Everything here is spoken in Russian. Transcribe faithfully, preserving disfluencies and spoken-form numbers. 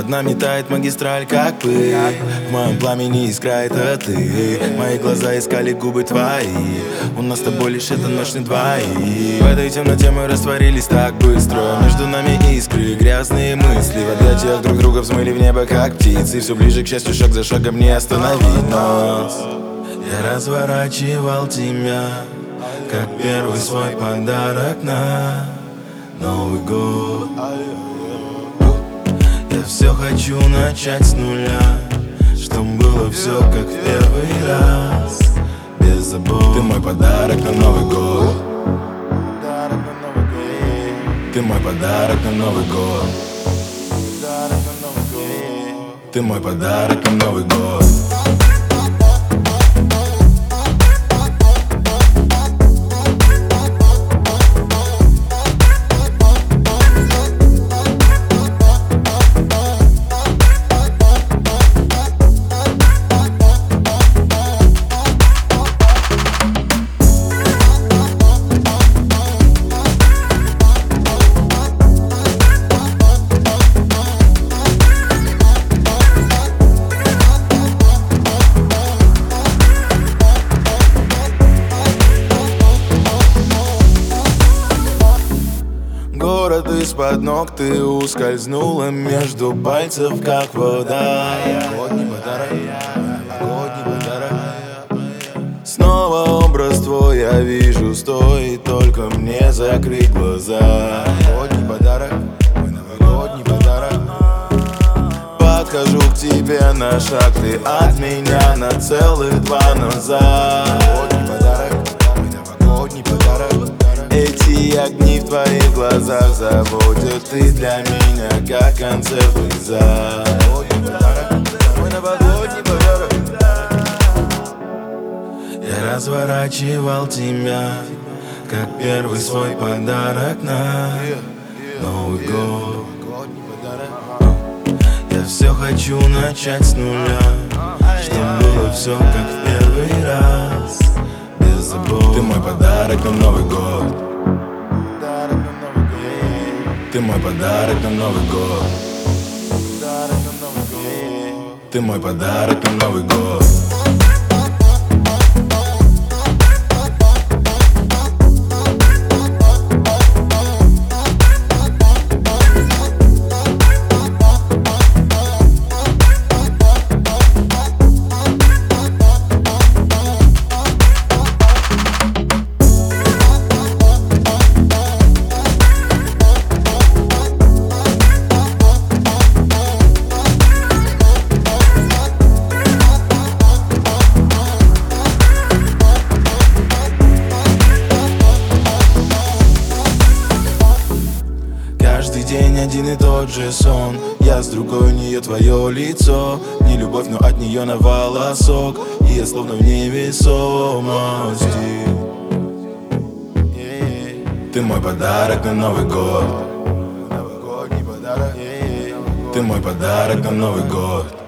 Над нами тает магистраль, как пыль. В моем пламени искра — это ты. Мои глаза искали губы твои. У нас с тобой лишь эта ночь на двоих. В этой темноте мы растворились так быстро. Между нами искры, грязные мысли. В объятиях друг друга взмыли в небо, как птицы. Все ближе, к счастью, шаг за шагом не остановить нас. Я разворачивал тебя, как первый свой подарок на Новый год. Я все хочу начать с нуля, чтоб было все как в первый раз, без забот. Ты мой подарок на Новый год. Ты мой подарок на Новый год. Ты мой подарок на Новый год. Город из-под ног, ты ускользнула между пальцев, как вода. Новогодний подарок, новогодний подарок. Снова образ твой я вижу, стоит только мне закрыть глаза. Новогодний подарок, мой новогодний подарок. Подхожу к тебе на шаг, ты от меня на целых два назад. Новогодний подарок, мой новогодний подарок. Эти огни в твоих глазах заводят, ты для меня как концертный зал. Мой новогодний подарок. Я разворачивал тебя, как первый свой подарок на Новый год. Я все хочу начать с нуля, чтоб было все как в первый раз, без забот. Ты мой подарок на Новый год. Ты мой подарок на Новый год. Ты мой подарок на Новый год. Каждый день один и тот же сон. Я с другой, у нее твое лицо. Не любовь, но от нее на волосок. И я словно в невесомости. Ты мой подарок на Новый год. Ты мой подарок на Новый год.